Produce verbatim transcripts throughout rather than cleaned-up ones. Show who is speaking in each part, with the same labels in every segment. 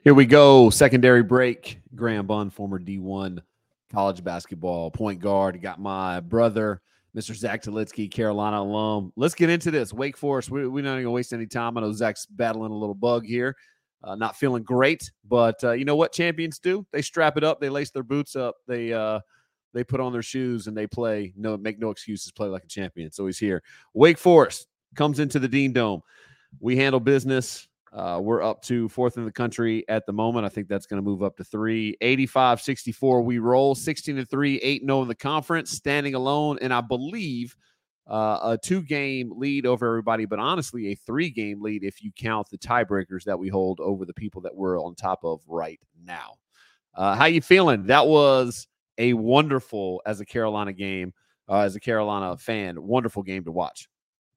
Speaker 1: Here we go. Secondary break. Graham Bunn, former D one college basketball point guard. Got my brother, Mister Zach Talitsky, Carolina alum. Let's get into this. Wake Forest, we, we're not going to waste any time. I know Zach's battling a little bug here. Uh, not feeling great, but uh, you know what champions do? They strap it up. They lace their boots up. They uh, they put on their shoes and they play. No, make no excuses. Play like a champion. So he's here. Wake Forest comes into the Dean Dome. We handle business. Uh, we're up to fourth in the country at the moment. I think that's going to move up to three. eighty-five sixty-four, we roll. sixteen to three, eight and oh in the conference, standing alone. And I believe uh, a two-game lead over everybody, but honestly a three-game lead if you count the tiebreakers that we hold over the people that we're on top of right now. Uh, how you feeling? That was a wonderful, as a Carolina game, uh, as a Carolina fan, wonderful game to watch.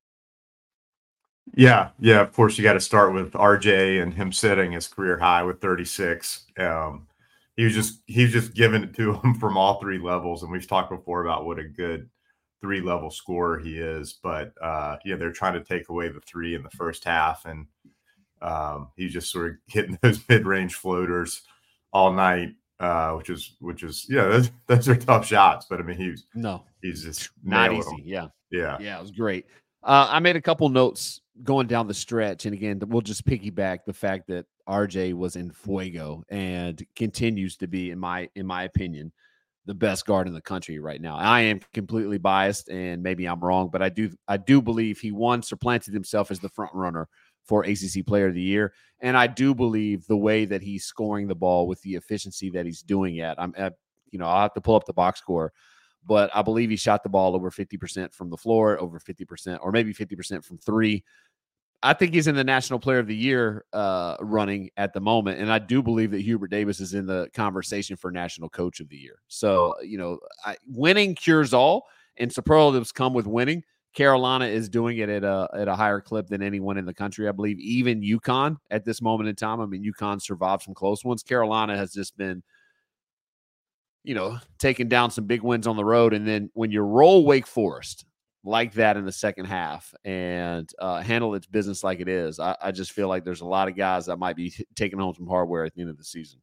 Speaker 2: Yeah, yeah. Of course, you got to start with R J and him setting his career high with thirty-six. Um, he was just he was just giving it to him from all three levels, and we've talked before about what a good three level scorer he is. But uh, yeah, they're trying to take away the three in the first half, and um, he's just sort of hitting those mid range floaters all night, uh, which is which is yeah, those, those are tough shots. But I mean, he's
Speaker 1: no,
Speaker 2: he's just
Speaker 1: not easy.
Speaker 2: Them.
Speaker 1: Yeah,
Speaker 2: yeah,
Speaker 1: yeah. It was great. Uh, I made a couple notes going down the stretch, and again, we'll just piggyback the fact that R J was in fuego and continues to be, in my in my opinion, the best guard in the country right now. I am completely biased, and maybe I'm wrong, but I do I do believe he won, supplanted himself as the front runner for A C C Player of the Year, and I do believe the way that he's scoring the ball with the efficiency that he's doing it. I'm, at, you know, I'll have to pull up the box score. But I believe he shot the ball over fifty percent from the floor, over fifty percent, or maybe fifty percent from three. I think he's in the National Player of the Year uh, running at the moment. And I do believe that Hubert Davis is in the conversation for National Coach of the Year. So, you know, I, winning cures all, and superlatives come with winning. Carolina is doing it at a, at a higher clip than anyone in the country, I believe. Even UConn at this moment in time. I mean, UConn survived some close ones. Carolina has just been, you know, taking down some big wins on the road. And then when you roll Wake Forest like that in the second half and uh, handle its business like it is, I, I just feel like there's a lot of guys that might be taking home some hardware at the end of the season.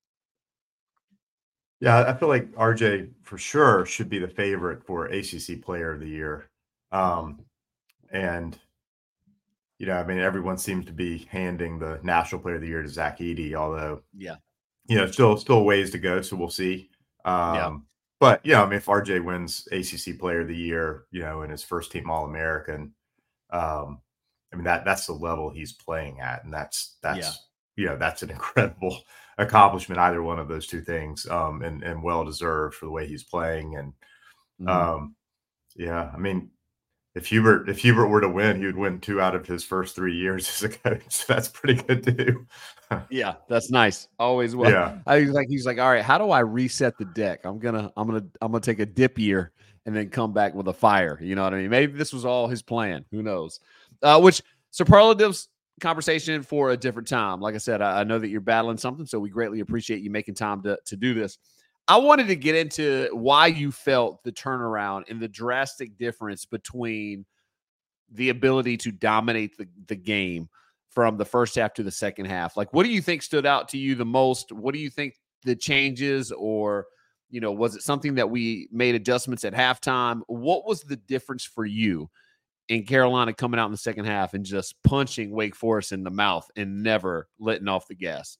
Speaker 2: Yeah, I feel like R J for sure should be the favorite for A C C Player of the Year. Um, and, you know, I mean, everyone seems to be handing the National Player of the Year to Zach Edey, although,
Speaker 1: yeah,
Speaker 2: you know, still, still ways to go. So we'll see. Um, yeah. But, yeah, I mean, if R J wins A C C Player of the Year, you know, in his first team All-American, um, I mean, that that's the level he's playing at. And that's, that's, yeah. you know, that's an incredible accomplishment, either one of those two things, um, and, and well-deserved for the way he's playing. And, mm-hmm. um, yeah, I mean, if Hubert, if Hubert were to win, he would win two out of his first three years as a coach. So that's pretty good too.
Speaker 1: Yeah, that's nice. Always well.
Speaker 2: Yeah.
Speaker 1: I was like, he's like, all right, how do I reset the deck? I'm gonna, I'm gonna, I'm gonna take a dip year and then come back with a fire. You know what I mean? Maybe this was all his plan. Who knows? Uh, which superlatives conversation for a different time. Like I said, I, I know that you're battling something, so we greatly appreciate you making time to to do this. I wanted to get into why you felt the turnaround and the drastic difference between the ability to dominate the, the game from the first half to the second half. Like, what do you think stood out to you the most? What do you think the changes, or, you know, was it something that we made adjustments at halftime? What was the difference for you in Carolina coming out in the second half and just punching Wake Forest in the mouth and never letting off the gas?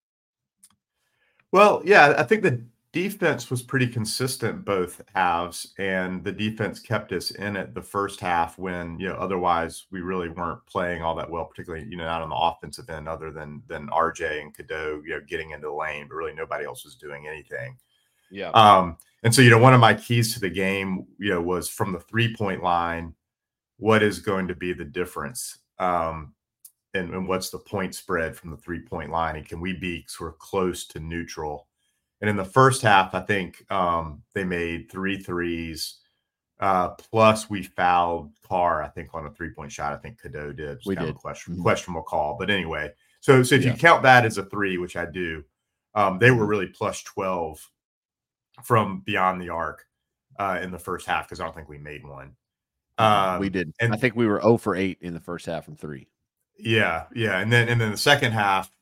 Speaker 2: Well, yeah, I think the defense was pretty consistent both halves, and the defense kept us in it the first half when, you know, otherwise we really weren't playing all that well, particularly, you know, not on the offensive end other than than R J and Cadeau, you know, getting into the lane, but really nobody else was doing anything.
Speaker 1: Yeah.
Speaker 2: Um, and so, you know, one of my keys to the game, you know, was from the three-point line, what is going to be the difference? Um, and, and what's the point spread from the three-point line? And can we be sort of close to neutral? And in the first half, I think um, they made three threes. Uh, plus, we fouled Carr, I think, on a three-point shot. I think Cadeau did.
Speaker 1: We
Speaker 2: kind
Speaker 1: did.
Speaker 2: Of a question,
Speaker 1: Mm-hmm.
Speaker 2: questionable call. But anyway, so so if yeah. you count that as a three, which I do, um, they were really plus twelve from beyond the arc uh, in the first half because I don't think we made one.
Speaker 1: Um, we did. And I think we were zero for eight in the first half from three.
Speaker 2: Yeah, yeah. And then and then the second half,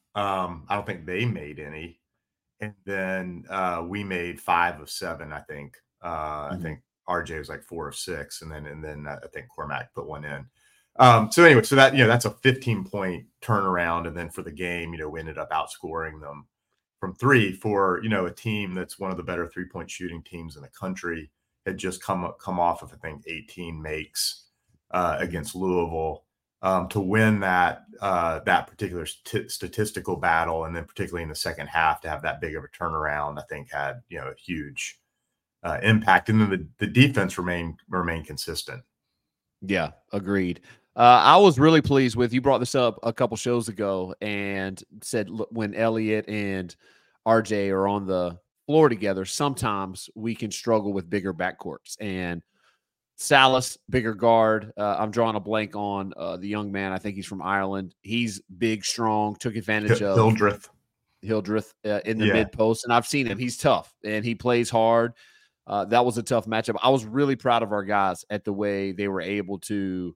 Speaker 2: Um, I don't think they made any. And then uh, we made five of seven, I think. Uh, I
Speaker 1: Mm-hmm.
Speaker 2: think R J was like four of six, and then and then I think Cormac put one in. Um, so anyway, so that you know that's a fifteen point turnaround, and then for the game, you know, we ended up outscoring them from three for you know a team that's one of the better three point shooting teams in the country. Had just come come off of I think eighteen makes uh, against Louisville. Um, to win that uh, that particular st- statistical battle, and then particularly in the second half to have that big of a turnaround, I think had you know a huge uh, impact. And then the, the defense remained remained consistent.
Speaker 1: Yeah, agreed. Uh, I was really pleased with you. Brought this up a couple shows ago and said look, when Elliott and R J are on the floor together, sometimes we can struggle with bigger backcourts. And Salas, bigger guard. Uh, I'm drawing a blank on uh, the young man. I think he's from Ireland. He's big, strong, took advantage of
Speaker 2: Hildreth.
Speaker 1: Hildreth uh, in the
Speaker 2: Yeah.
Speaker 1: mid post. And I've seen him. He's tough and he plays hard. Uh, that was a tough matchup. I was really proud of our guys at the way they were able to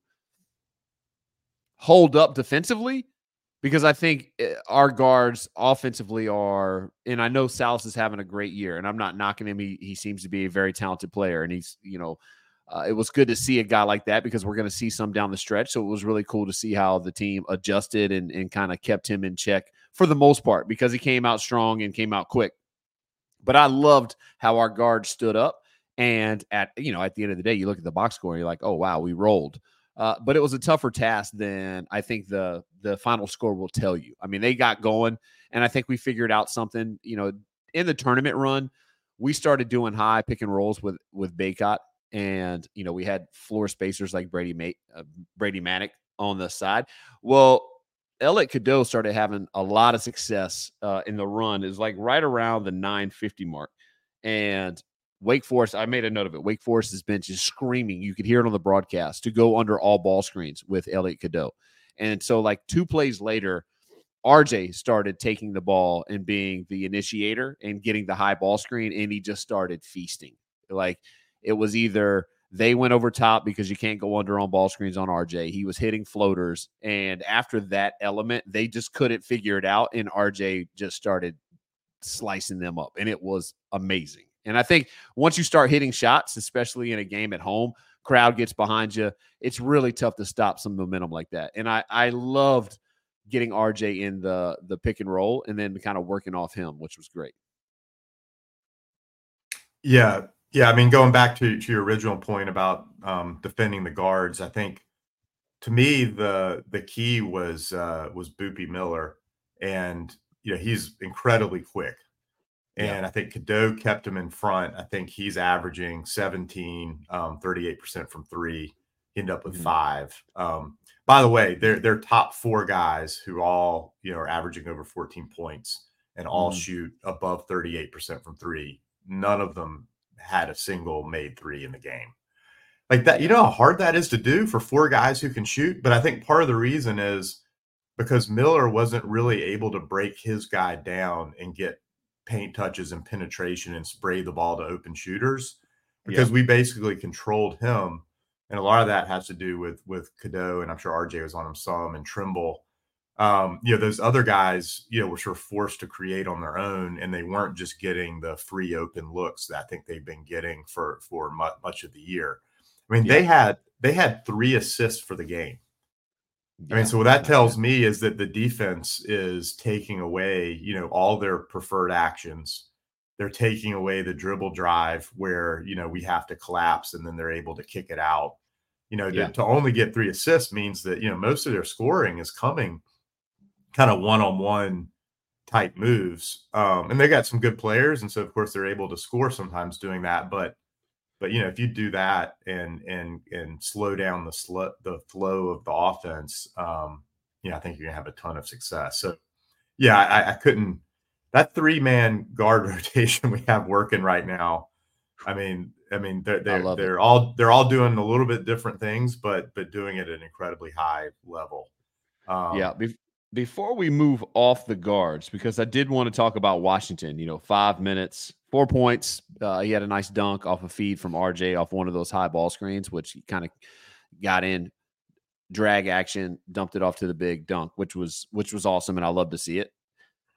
Speaker 1: hold up defensively, because I think our guards offensively are, and I know Salas is having a great year, and I'm not knocking him. He, he seems to be a very talented player, and he's, you know, uh, it was good to see a guy like that because we're going to see some down the stretch. So it was really cool to see how the team adjusted and, and kind of kept him in check for the most part because he came out strong and came out quick. But I loved how our guards stood up. And at, you know, at the end of the day, you look at the box score and you're like, oh, wow, we rolled. Uh, but it was a tougher task than I think the the final score will tell you. I mean, they got going, and I think we figured out something. You know, in the tournament run, we started doing high pick and rolls with with Baycott, and you know we had floor spacers like Brady Mate, uh, Brady Manick on the side. Well, Elliott Cadeau started having a lot of success uh, in the run. Is like right around the nine fifty mark, and Wake Forest, I made a note of it. Wake Forest's bench is screaming. You could hear it on the broadcast to go under all ball screens with Elliott Cadeau. And so, like two plays later, R J started taking the ball and being the initiator and getting the high ball screen, and he just started feasting. Like it was either they went over top because you can't go under on ball screens on R J. He was hitting floaters. And after that element, they just couldn't figure it out. And R J just started slicing them up. And it was amazing. And I think once you start hitting shots, especially in a game at home, crowd gets behind you, it's really tough to stop some momentum like that. And I, I loved getting R J in the the pick and roll and then kind of working off him, which was great.
Speaker 2: Yeah. Yeah. I mean, going back to, to your original point about um, defending the guards, I think to me, the the key was uh, was Boopy Miller. And, you know, he's incredibly quick. And yeah. I think Cadeau kept him in front. I think he's averaging seventeen, um, thirty-eight percent from three. He ended up with mm-hmm. five. Um, by the way, they're, they're top four guys who all, you know, are averaging over fourteen points and all mm-hmm. shoot above thirty-eight percent from three. None of them had a single made three in the game. Like that, you know how hard that is to do for four guys who can shoot? But I think part of the reason is because Miller wasn't really able to break his guy down and get paint touches and penetration and spray the ball to open shooters because yeah. we basically controlled him. And a lot of that has to do with, with Cadeau, and I'm sure R J was on him some, and Trimble. Um, you know, those other guys, you know, were sort of forced to create on their own, and they weren't just getting the free open looks that I think they've been getting for, for much, much of the year. I mean, yeah. they had, they had three assists for the game. I mean, so what that tells me is that the defense is taking away, you know, all their preferred actions. They're taking away the dribble drive where, you know, we have to collapse and then they're able to kick it out. You know, yeah. to, to only get three assists means that, you know, most of their scoring is coming kind of one-on-one type moves. Um, and they got some good players. And so, of course, they're able to score sometimes doing that. But But, you know, if you do that and and and slow down the sl- the flow of the offense, um, you know, I think you're going to have a ton of success. So, yeah, I, I couldn't – that three-man guard rotation we have working right now, I mean, I mean, they're they're, they're all they're all doing a little bit different things, but but doing it at an incredibly high level.
Speaker 1: Um, yeah. Be- before we move off the guards, because I did want to talk about Washington, you know, five minutes, four points. Uh, he had a nice dunk off a feed from R J off one of those high ball screens, which he kind of got in, drag action, dumped it off to the big dunk, which was which was awesome, and I love to see it.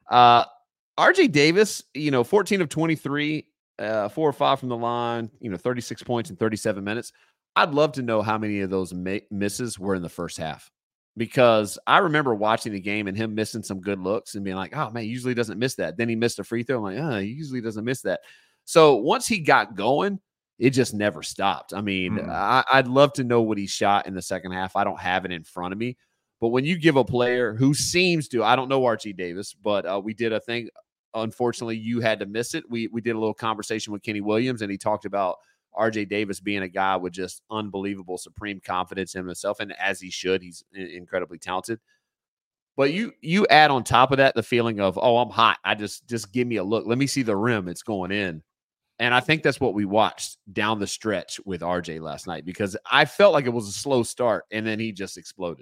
Speaker 1: Uh, R J Davis, you know, fourteen of twenty-three, uh, four or five from the line, you know, thirty-six points in thirty-seven minutes. I'd love to know how many of those ma- misses were in the first half, because I remember watching the game and him missing some good looks and being like, oh man, he usually doesn't miss that. Then he missed a free throw. I'm like, oh, he usually doesn't miss that. So once he got going, it just never stopped. I mean, mm. I, I'd love to know what he shot in the second half. I don't have it in front of me. But when you give a player who seems to, I don't know Archie Davis, but uh, we did a thing. Unfortunately, you had to miss it. We we did a little conversation with Kenny Williams, and he talked about R J Davis being a guy with just unbelievable, supreme confidence in himself, and as he should, he's incredibly talented. But you you add on top of that the feeling of, oh, I'm hot. I just just give me a look. Let me see the rim. It's going in. And I think that's what we watched down the stretch with R J last night, because I felt like it was a slow start, and then he just exploded.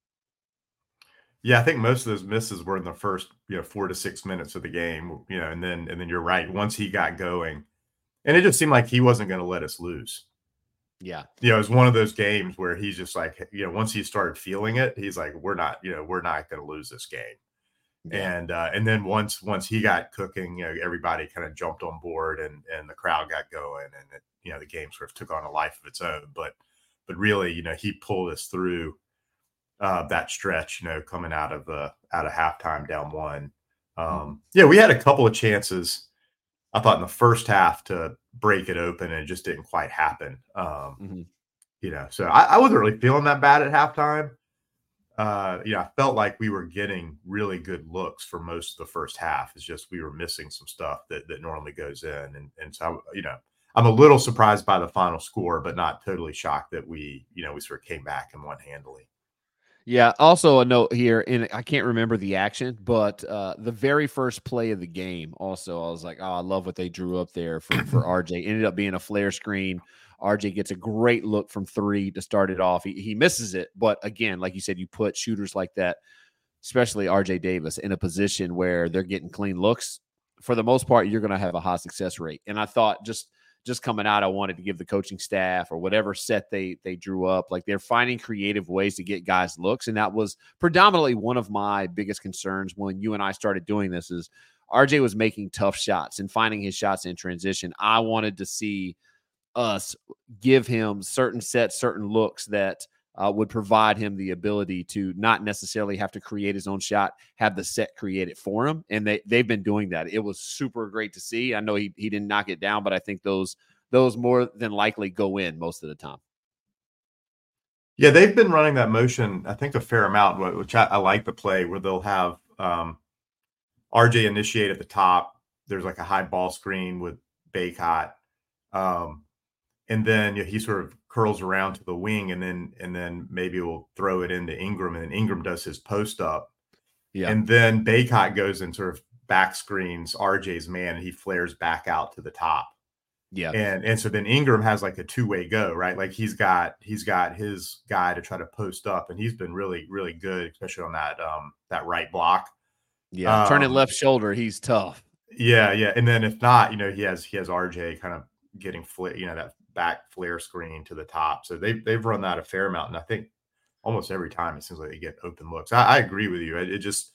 Speaker 2: Yeah, I think most of those misses were in the first, you know, four to six minutes of the game, you know, and then and then you're right. Once he got going, and it just seemed like he wasn't going to let us lose.
Speaker 1: Yeah.
Speaker 2: You know, it was one of those games where he's just like, you know, once he started feeling it, he's like, we're not, you know, we're not going to lose this game. Yeah. And uh, and then once once he got cooking, you know, everybody kind of jumped on board, and and the crowd got going, and it, you know, the game sort of took on a life of its own. But but really, you know, he pulled us through uh, that stretch, you know, coming out of the out of halftime down one. Um, mm-hmm. Yeah, we had a couple of chances, I thought, in the first half to break it open, and it just didn't quite happen. Um, mm-hmm. You know, so I, I wasn't really feeling that bad at halftime. Uh, you know, I felt like we were getting really good looks for most of the first half. It's just we were missing some stuff that that normally goes in, and and so you know, I'm a little surprised by the final score, but not totally shocked that we you know we sort of came back and won handily.
Speaker 1: Yeah. Also, a note here, and I can't remember the action, but uh, the very first play of the game, also, I was like, oh, I love what they drew up there for, for R J. Ended up being a flare screen. R J gets a great look from three to start it off. He, he misses it. But again, like you said, you put shooters like that, especially R J Davis, in a position where they're getting clean looks. For the most part, you're going to have a high success rate. And I thought just – just coming out, I wanted to give the coaching staff or whatever set they they drew up, like they're finding creative ways to get guys looks. And that was predominantly one of my biggest concerns when you and I started doing this is R J was making tough shots and finding his shots in transition. I wanted to see us give him certain sets, certain looks that uh, would provide him the ability to not necessarily have to create his own shot, have the set create it for him. And they, they've been doing that. It was super great to see. I know he, he didn't knock it down, but I think those, those more than likely go in most of the time.
Speaker 2: Yeah, they've been running that motion, I think, a fair amount, which I, I like the play where they'll have um, R J initiate at the top. There's like a high ball screen with Baycott. Um, and then you know, he sort of curls around to the wing, and then and then maybe we'll throw it into Ingram, and then Ingram does his post up. Yeah. And then Baycott goes and sort of back screens R J's man, and he flares back out to the top.
Speaker 1: Yeah.
Speaker 2: And and so then Ingram has like a two-way go, right? Like he's got he's got his guy to try to post up, and he's been really, really good, especially on that um that right block.
Speaker 1: Yeah, um, turning left shoulder, he's tough.
Speaker 2: Yeah, yeah. And then if not, you know, he has he has R J kind of getting fl- you know, that back flare screen to the top. So they've they've run that a fair amount. And I think almost every time it seems like they get open looks. I, I agree with you. It, it just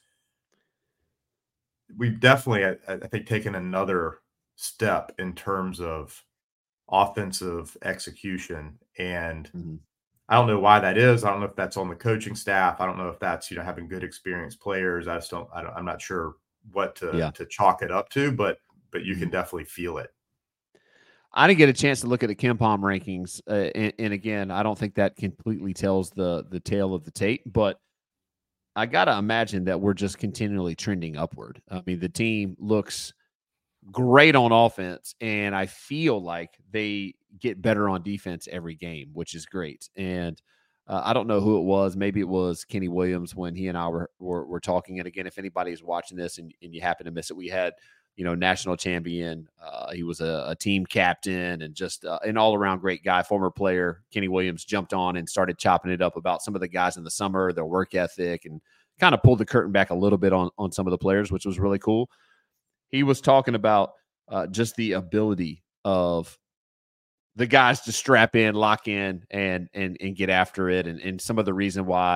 Speaker 2: we've definitely I, I think taken another step in terms of offensive execution. And mm-hmm. I don't know why that is. I don't know if that's on the coaching staff. I don't know if that's, you know, having good experienced players. I just don't, I don't I'm not sure what to, yeah. to chalk it up to, but, but you mm-hmm. can definitely feel it.
Speaker 1: I didn't get a chance to look at the KenPom rankings. Uh, and, and again, I don't think that completely tells the, the tale of the tape, but I got to imagine that we're just continually trending upward. I mean, the team looks great on offense, and I feel like they get better on defense every game, which is great. And uh, I don't know who it was. Maybe it was Kenny Williams when he and I were were, were talking. And again, if anybody is watching this and, and you happen to miss it, we had, you know, national champion. Uh, he was a, a team captain and just uh, an all-around great guy, former player. Kenny Williams jumped on and started chopping it up about some of the guys in the summer, their work ethic, and kind of pulled the curtain back a little bit on, on some of the players, which was really cool. He was talking about uh, just the ability of the guys to strap in, lock in, and and and get after it, and, and some of the reason why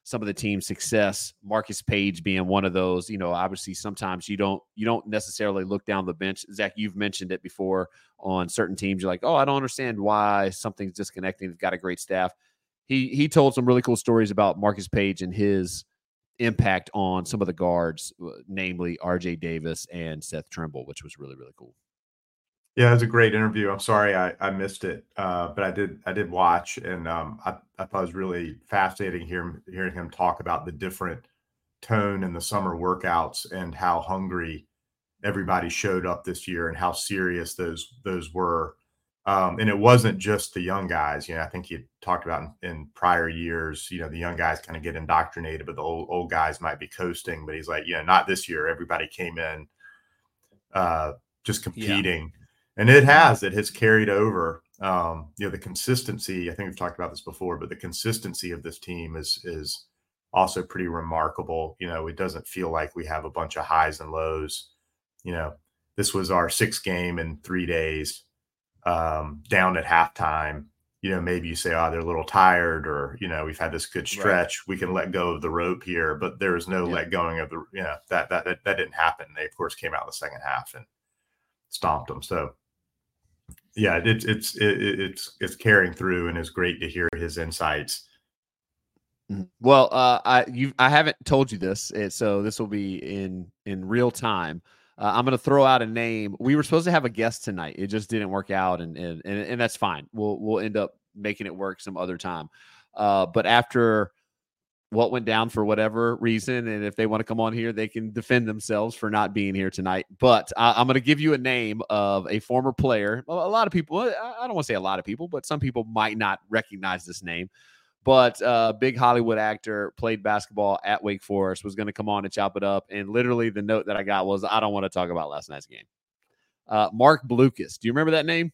Speaker 1: some of the team's success, Marcus Page being one of those. You know, obviously sometimes you don't you don't necessarily look down the bench. Zach, you've mentioned it before on certain teams. You're like, oh, I don't understand why something's disconnecting. They've got a great staff. He he told some really cool stories about Marcus Page and his impact on some of the guards, namely R J Davis and Seth Trimble, which was really, really cool.
Speaker 2: Yeah, it was a great interview. I'm sorry I, I missed it, uh, but I did I did watch, and um, I, I thought it was really fascinating hearing hearing him talk about the different tone in the summer workouts and how hungry everybody showed up this year and how serious those those were. Um, and it wasn't just the young guys. You know, I think he talked about in, in prior years, you know, the young guys kind of get indoctrinated, but the old old guys might be coasting. But he's like, yeah, not this year. Everybody came in uh, just competing. Yeah. And it has, it has carried over, um, you know, the consistency. I think we've talked about this before, but the consistency of this team is, is also pretty remarkable. You know, it doesn't feel like we have a bunch of highs and lows. You know, this was our sixth game in three days, um, down at halftime. You know, maybe you say, oh, they're a little tired, or, you know, we've had this good stretch. Right. We can let go of the rope here, but there was no yeah. let going of the, you know, that, that, that, that didn't happen. They, of course, came out in the second half and stomped them. So, yeah, it's it's it, it's it's carrying through, and it's great to hear his insights.
Speaker 1: Well, uh, I you I haven't told you this, so this will be in in real time. Uh, I'm going to throw out a name. We were supposed to have a guest tonight. It just didn't work out, and and and, and that's fine. We'll we'll end up making it work some other time. Uh, but after what went down for whatever reason, and if they want to come on here, they can defend themselves for not being here tonight. But I, I'm going to give you a name of a former player. A lot of people, I don't want to say a lot of people, but some people might not recognize this name. But uh, big Hollywood actor, played basketball at Wake Forest, was going to come on and chop it up. And literally the note that I got was, I don't want to talk about last night's game. Uh, Mark Blucas. Do you remember that name?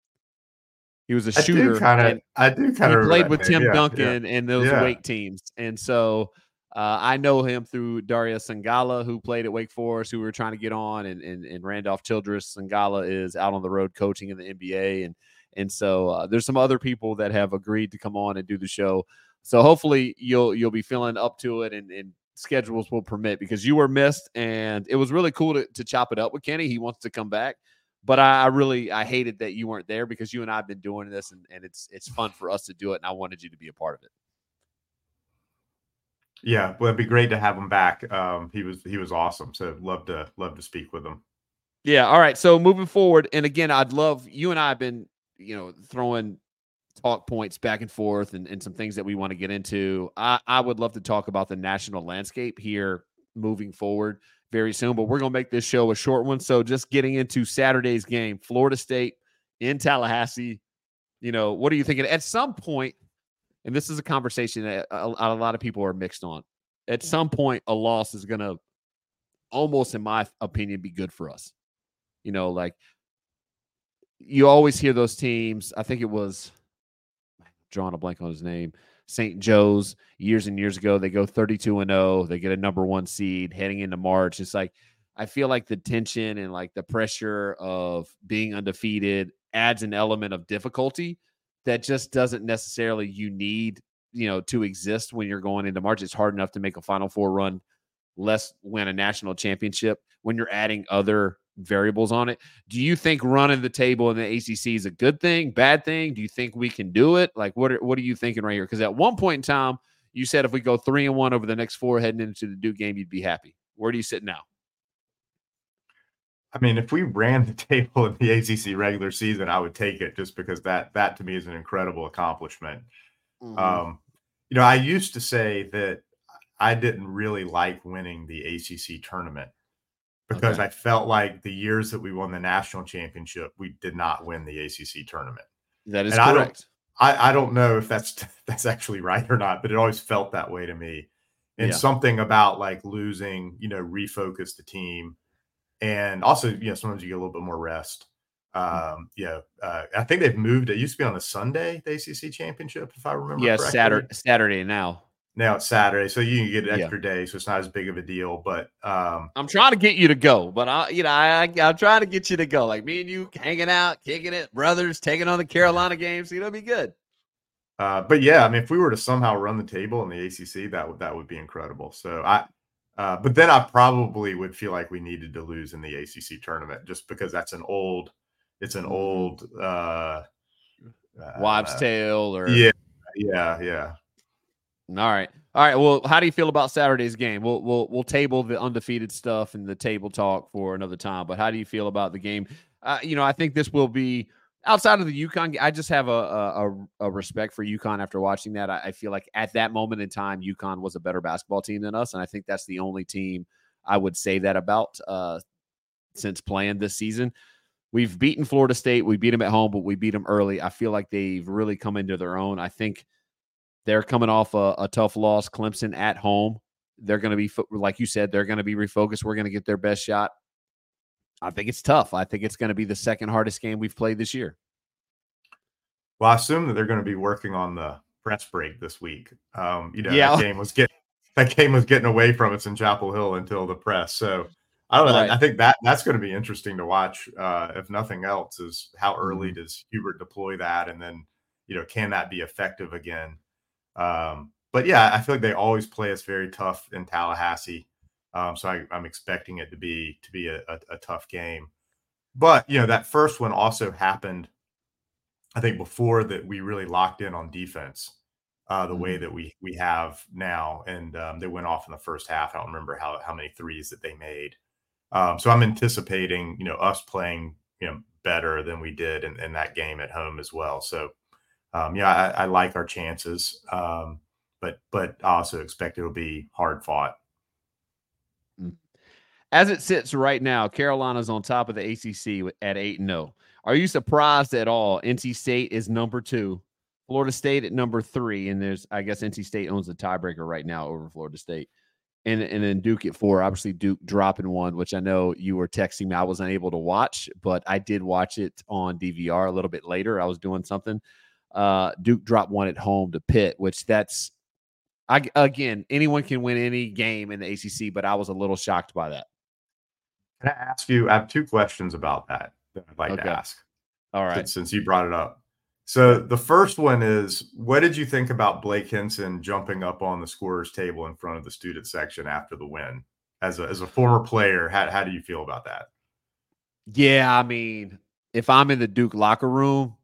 Speaker 1: He was a shooter.
Speaker 2: I do kind of. I do kind of.
Speaker 1: He played with
Speaker 2: name.
Speaker 1: Tim
Speaker 2: yeah,
Speaker 1: Duncan
Speaker 2: yeah.
Speaker 1: and those
Speaker 2: yeah.
Speaker 1: Wake teams, and so uh, I know him through Daria Sangala, who played at Wake Forest, who we were trying to get on, and and, and Randolph Childress. Sangala is out on the road coaching in the N B A, and and so uh, there's some other people that have agreed to come on and do the show. So hopefully you'll you'll be feeling up to it, and, and schedules will permit, because you were missed, and it was really cool to to chop it up with Kenny. He wants to come back. But I, I really, I hated that you weren't there, because you and I have been doing this, and, and it's it's fun for us to do it, and I wanted you to be a part of it.
Speaker 2: Yeah, well, it'd be great to have him back. Um, he was he was awesome, so love to love to speak with him.
Speaker 1: Yeah, all right. So moving forward, and again, I'd love, you and I have been, you know, throwing talk points back and forth, and, and some things that we want to get into. I, I would love to talk about the national landscape here moving forward very soon, but we're going to make this show a short one. So just getting into Saturday's game, Florida State in Tallahassee, you know, what are you thinking? At some point, and this is a conversation that a, a lot of people are mixed on, at some point, a loss is going to almost, in my opinion, be good for us. You know, like, you always hear those teams. I think it was, I'm drawing a blank on his name, Saint Joe's, years and years ago. They go thirty-two and oh. They get a number one seed heading into March. It's like, I feel like the tension and like the pressure of being undefeated adds an element of difficulty that just doesn't necessarily you need, you know, to exist when you're going into March. It's hard enough to make a Final Four run, less win a national championship, when you're adding other variables on it. Do you think running the table in the A C C is a good thing, bad thing? Do you think we can do it? Like, what are, what are you thinking right here? Because at one point in time, you said if we go three and one over the next four heading into the Duke game, you'd be happy. Where do you sit now?
Speaker 2: I mean, if we ran the table in the A C C regular season, I would take it, just because that that to me is an incredible accomplishment. Mm-hmm. Um, you know, I used to say that I didn't really like winning the A C C tournament, because okay. I felt like the years that we won the national championship, we did not win the A C C tournament.
Speaker 1: That is
Speaker 2: and
Speaker 1: correct.
Speaker 2: I don't, I, I don't know if that's that's actually right or not, but it always felt that way to me. And yeah. something about like losing, you know, refocus the team. And also, you know, sometimes you get a little bit more rest. Um, you know, uh, I think they've moved. It used to be on a Sunday, the A C C championship, if I remember
Speaker 1: yeah,
Speaker 2: correctly.
Speaker 1: Saturday, Saturday now.
Speaker 2: Now it's Saturday, so you can get an extra yeah. day, so it's not as big of a deal. But um,
Speaker 1: I'm trying to get you to go, but I, you know, I, I'm trying to get you to go. Like me and you hanging out, kicking it, brothers, taking on the Carolina games. You know, it'd be good.
Speaker 2: Uh, but yeah, I mean, if we were to somehow run the table in the A C C, that would that would be incredible. So I, uh, but then I probably would feel like we needed to lose in the A C C tournament just because that's an old, it's an
Speaker 1: Mm-hmm.
Speaker 2: old, uh,
Speaker 1: Wives' tale, or
Speaker 2: yeah, yeah, yeah.
Speaker 1: All right, all right. Well, how do you feel about Saturday's game? We'll we'll we'll table the undefeated stuff and the table talk for another time. But how do you feel about the game? Uh, you know, I think this will be outside of the UConn. I just have a a, a respect for UConn after watching that. I, I feel like at that moment in time, UConn was a better basketball team than us, and I think that's the only team I would say that about uh, since playing this season. We've beaten Florida State. We beat them at home, but we beat them early. I feel like they've really come into their own. I think they're coming off a, a tough loss, Clemson at home. They're going to be, like you said, they're going to be refocused. We're going to get their best shot. I think it's tough. I think it's going to be the second hardest game we've played this year.
Speaker 2: Well, I assume that they're going to be working on the press break this week. Um, you know,
Speaker 1: yeah.
Speaker 2: that game was getting that game was getting away from us in Chapel Hill until the press. So I don't know. Right. I think that that's going to be interesting to watch. Uh, if nothing else, is how early mm-hmm. does Hubert deploy that, and then you know, can that be effective again? Um, but yeah, I feel like they always play us very tough in Tallahassee. Um, so I, I'm expecting it to be to be a, a, a tough game. But you know, that first one also happened, I think, before that we really locked in on defense uh, the mm-hmm. way that we we have now, and um, they went off in the first half. I don't remember how how many threes that they made. Um, so I'm anticipating, you know, us playing, you know, better than we did in, in that game at home as well. So. Um, yeah, I, I like our chances, um, but but I also expect it'll be hard fought.
Speaker 1: As it sits right now, Carolina's on top of the A C C at eight and oh. Are you surprised at all? N C State is number two, Florida State at number three, and there's I guess N C State owns the tiebreaker right now over Florida State, and and then Duke at four. Obviously, Duke dropping one, which I know you were texting me. I wasn't able to watch, but I did watch it on D V R a little bit later. I was doing something. Uh, Duke dropped one at home to Pitt, which that's, I, again, anyone can win any game in the A C C, but I was a little shocked by that.
Speaker 2: Can I ask you, I have two questions about that that I'd like okay. to ask.
Speaker 1: All right.
Speaker 2: Since, since you brought it up. So the first one is, what did you think about Blake Hinson jumping up on the scorer's table in front of the student section after the win? As a, as a former player, how, how do you feel about that?
Speaker 1: Yeah, I mean, if I'm in the Duke locker room,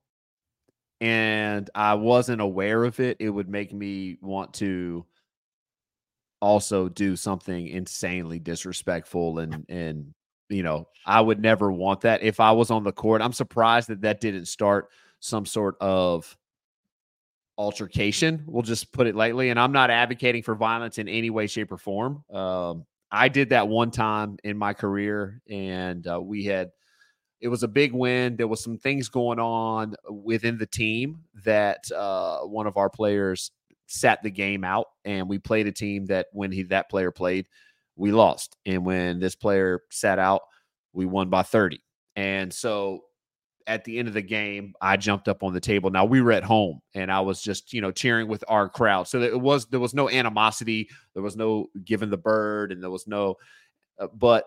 Speaker 1: and I wasn't aware of it, it would make me want to also do something insanely disrespectful. And, and, you know, I would never want that if I was on the court. I'm surprised that that didn't start some sort of altercation. We'll just put it lightly. And I'm not advocating for violence in any way, shape, or form. Um, I did that one time in my career, and uh, we had, it was a big win. There was some things going on within the team that uh, one of our players sat the game out, and we played a team that when he that player played, we lost. And when this player sat out, we won by thirty. And so at the end of the game, I jumped up on the table. Now we were at home, and I was just, you know, cheering with our crowd. So it was, there was no animosity. There was no giving the bird, and there was no, uh, but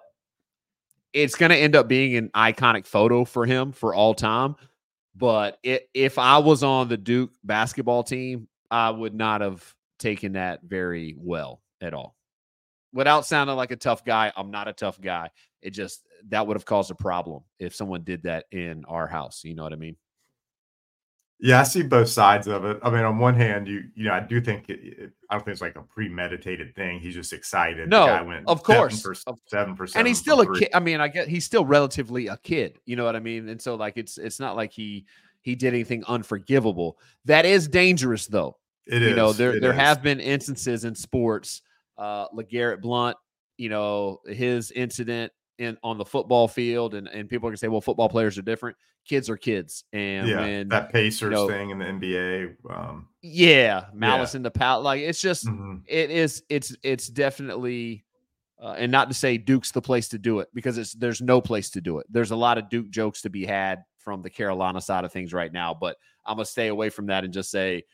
Speaker 1: it's going to end up being an iconic photo for him for all time. But it, if I was on the Duke basketball team, I would not have taken that very well at all. Without sounding like a tough guy, I'm not a tough guy. It just, that would have caused a problem if someone did that in our house. You know what I mean?
Speaker 2: Yeah, I see both sides of it. I mean, on one hand, you you know, I do think it, it, I don't think it's like a premeditated thing. He's just excited.
Speaker 1: No,
Speaker 2: the guy went
Speaker 1: of course,
Speaker 2: seven percent,
Speaker 1: and he's still a kid. I mean, I get he's still relatively a kid. You know what I mean? And so, like, it's it's not like he he did anything unforgivable. That is dangerous, though.
Speaker 2: It
Speaker 1: you
Speaker 2: is.
Speaker 1: know, there
Speaker 2: it
Speaker 1: there
Speaker 2: is.
Speaker 1: have been instances in sports. Uh, LeGarrette Blount, you know, his incident in on the football field, and, and people are gonna say, well, football players are different. Kids are kids. And
Speaker 2: yeah,
Speaker 1: when
Speaker 2: that Pacers
Speaker 1: you know,
Speaker 2: thing in the N B A. Um,
Speaker 1: yeah, malice yeah. in the palace. Like, it's just
Speaker 2: mm-hmm.
Speaker 1: it is it's it's definitely uh, and not to say Duke's the place to do it, because it's there's no place to do it. There's a lot of Duke jokes to be had from the Carolina side of things right now, but I'm gonna stay away from that and just say,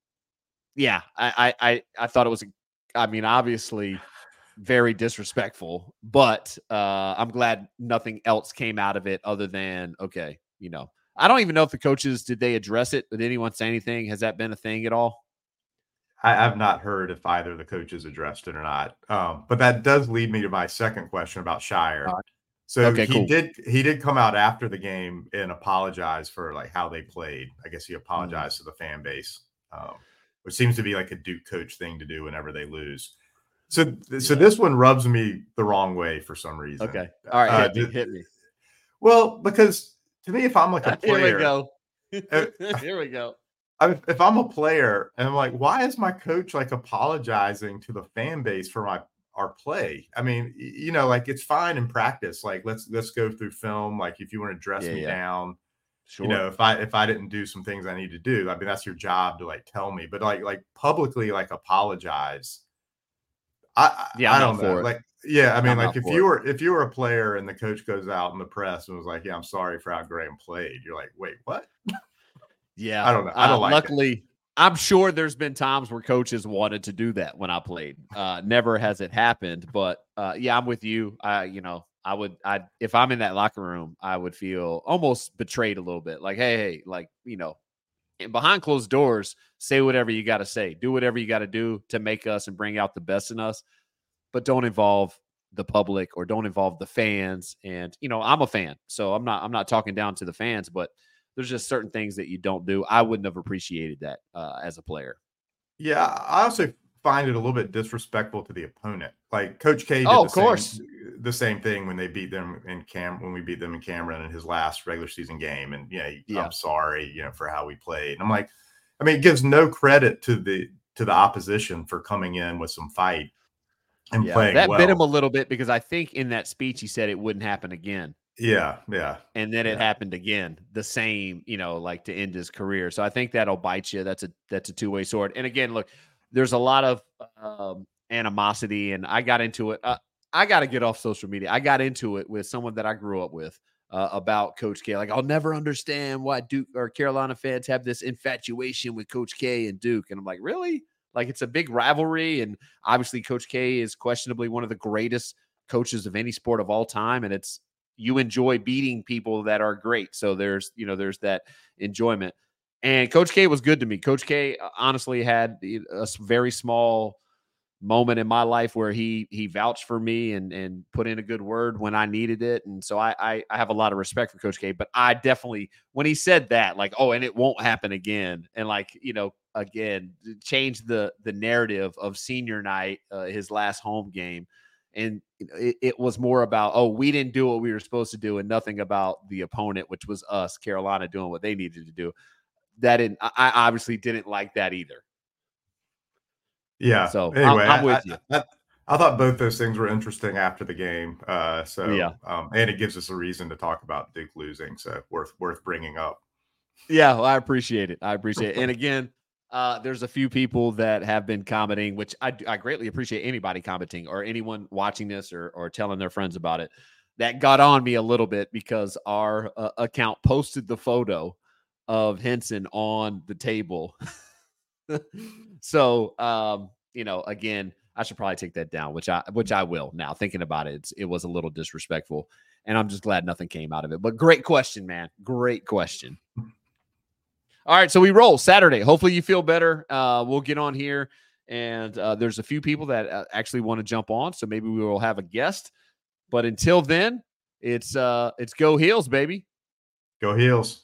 Speaker 1: yeah, I I I, I thought it was I mean, obviously very disrespectful, but uh, I'm glad nothing else came out of it other than, okay, you know, I don't even know if the coaches, did they address it? Did anyone say anything? Has that been a thing at all?
Speaker 2: I have not heard if either of the coaches addressed it or not. Um, but that does lead me to my second question about Scheyer.
Speaker 1: Right.
Speaker 2: So
Speaker 1: okay,
Speaker 2: he
Speaker 1: cool.
Speaker 2: did he did come out after the game and apologize for like how they played. I guess he apologized mm. to the fan base, um, which seems to be like a Duke coach thing to do whenever they lose. So so yeah. this one rubs me the wrong way for some reason.
Speaker 1: Okay. All right,
Speaker 2: uh,
Speaker 1: hit me, hit me.
Speaker 2: Well, because to me, if I'm like a player,
Speaker 1: here we go. Here we go.
Speaker 2: I, if I'm a player and I'm like, why is my coach like apologizing to the fan base for my our play? I mean, you know, like it's fine in practice. Like let's let's go through film. Like if you want to dress
Speaker 1: yeah,
Speaker 2: me
Speaker 1: yeah.
Speaker 2: down,
Speaker 1: sure.
Speaker 2: you know, if I if I didn't do some things I need to do, I mean that's your job to like tell me. But like like publicly like apologize. I
Speaker 1: yeah,
Speaker 2: I
Speaker 1: I'm
Speaker 2: don't know.
Speaker 1: It.
Speaker 2: Like yeah, I mean,
Speaker 1: I'm
Speaker 2: like if you
Speaker 1: it.
Speaker 2: were if you were a player and the coach goes out in the press and was like, "Yeah, I'm sorry for how Graham played," you're like, "Wait, what?"
Speaker 1: Yeah,
Speaker 2: I don't know. I don't
Speaker 1: uh,
Speaker 2: like
Speaker 1: luckily,
Speaker 2: it.
Speaker 1: I'm sure there's been times where coaches wanted to do that when I played. Uh, never has it happened, but uh, yeah, I'm with you. I, you know, I would, I if I'm in that locker room, I would feel almost betrayed a little bit. Like, hey, hey, like you know, behind closed doors, say whatever you got to say, do whatever you got to do to make us and bring out the best in us, but don't involve the public or don't involve the fans. And you know, I'm a fan, so I'm not, I'm not talking down to the fans, but there's just certain things that you don't do. I wouldn't have appreciated that uh, as a player.
Speaker 2: Yeah, I also find it a little bit disrespectful to the opponent. Like Coach K did
Speaker 1: oh,
Speaker 2: the
Speaker 1: of course.
Speaker 2: same, the same thing when they beat them in Cam when we beat them in Cameron in his last regular season game. And you know,
Speaker 1: yeah,
Speaker 2: I'm sorry, you know, for how we played. And I'm like, I mean, it gives no credit to the to the opposition for coming in with some fight and
Speaker 1: yeah,
Speaker 2: playing
Speaker 1: that
Speaker 2: well.
Speaker 1: bit him a little bit because I think in that speech he said it wouldn't happen again.
Speaker 2: Yeah, yeah.
Speaker 1: And then it
Speaker 2: yeah.
Speaker 1: happened again, the same, you know, like to end his career. So I think that'll bite you. That's a that's a two-way sword. And again, look, there's a lot of um, animosity, and I got into it. Uh, I got to get off social media. I got into it with someone that I grew up with uh, about Coach K. Like, I'll never understand why Duke or Carolina fans have this infatuation with Coach K and Duke. And I'm like, really? Like, it's a big rivalry. And obviously, Coach K is questionably one of the greatest coaches of any sport of all time. And it's, you enjoy beating people that are great. So there's, you know, there's that enjoyment. And Coach K was good to me. Coach K honestly had a very small moment in my life where he he vouched for me and and put in a good word when I needed it. And so I, I I have a lot of respect for Coach K. But I definitely, when he said that, like, oh, and it won't happen again, and like, you know, again, change the the narrative of senior night, uh, his last home game. And it, it was more about, oh, we didn't do what we were supposed to do, and nothing about the opponent, which was us, Carolina, doing what they needed to do. That didn't, I obviously didn't like that either.
Speaker 2: Yeah.
Speaker 1: So
Speaker 2: anyway,
Speaker 1: I'm, I'm with
Speaker 2: I,
Speaker 1: you.
Speaker 2: I, I, I thought both those things were interesting after the game. Uh, so
Speaker 1: yeah,
Speaker 2: um, and it gives us a reason to talk about Duke losing. So worth worth bringing up.
Speaker 1: Yeah, well, I appreciate it. I appreciate it. And again, Uh, there's a few people that have been commenting, which I, I greatly appreciate anybody commenting or anyone watching this or, or telling their friends about it. That got on me a little bit because our uh, account posted the photo of Henson on the table. so, um, you know, again, I should probably take that down, which I which I will now. Thinking about it, it's, it was a little disrespectful, and I'm just glad nothing came out of it. But great question, man. Great question. All right, so we roll Saturday. Hopefully you feel better. Uh, we'll get on here, and uh, there's a few people that uh, actually want to jump on, so maybe we will have a guest. But until then, it's uh, it's go Heels, baby.
Speaker 2: Go Heels.